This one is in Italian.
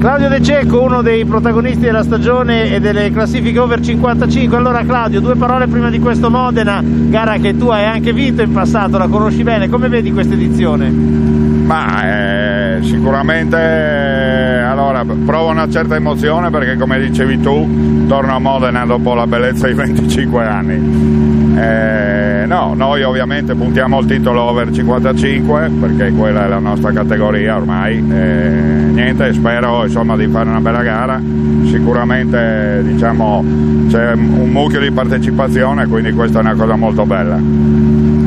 Claudio De Cecco, uno dei protagonisti della stagione e delle classifiche over 55. Allora Claudio, due parole prima di questo Modena, gara che tu hai anche vinto in passato, la conosci bene, come vedi questa edizione? Ma sicuramente allora provo una certa emozione perché, come dicevi tu, torno a Modena dopo la bellezza di 25 anni. No, noi ovviamente puntiamo il titolo over 55 perché quella è la nostra categoria ormai. Niente, spero insomma di fare una bella gara. Sicuramente diciamo c'è un mucchio di partecipazione, quindi questa è una cosa molto bella.